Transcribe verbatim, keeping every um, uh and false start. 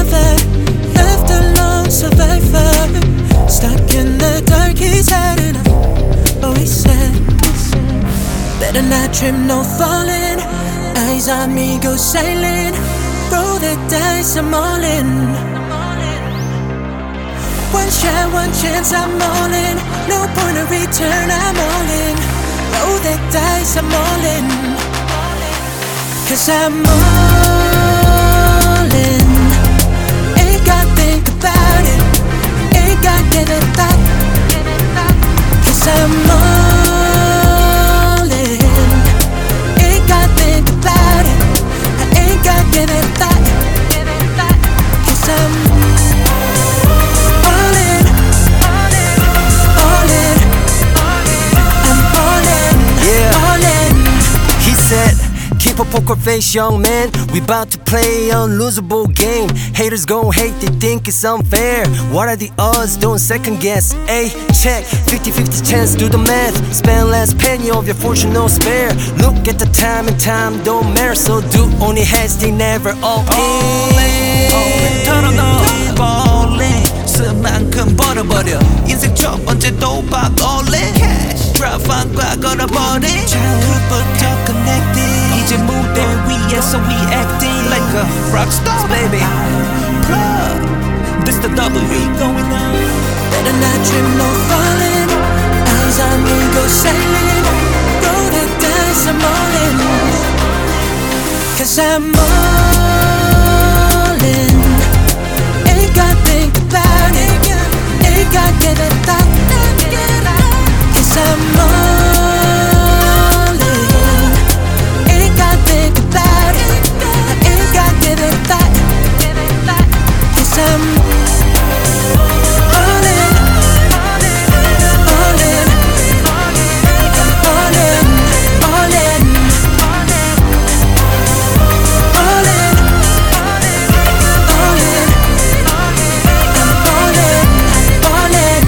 lover, left alone survivor, stuck in the dark. He's had enough. Oh, he said, better not trip, no falling. Eyes on me, go silent. Roll the dice, I'm all in. One shot, one chance, I'm all in. No point of return, I'm all in. Roll the dice, I'm all in. Cause I'm all in. Ain't gotta think about it. Ain't gotta give it back. Cause I'm all in. Ain't gotta think about it. I ain't gotta give it back. Cause I'm all in. All in. I'm all in. Yeah. All in. He said, keep a poker face, young man. We bout to play unlosable game. Haters gon' hate, they think it's unfair. What are the odds? Don't second guess. A check, fifty fifty chance, do the math. Spend less penny of your fortune, no spare. Look at the time and time don't matter. So do only heads, they never all in. 털어넣어 ballin'. 쓴 만큼 벌어버려. 인생 첫 번째 도박 all in. 드랍판과 걸어버린 childhood부터 connected. 이제 무대 위에서 we acting like a rockstar, baby. Plug, this the double we going on. Better not trip, no falling. Eyes on me, go silent. Roll the dice, I'm all in. Cause I'm all in. Ain't gotta think about it. Ain't gotta give it back. Cause I'm all in. Ain't gotta think about it. I ain't gotta give it back. Cause I'm all in. All in. I'm all in. All in. All in. All in. I'm all in. All in.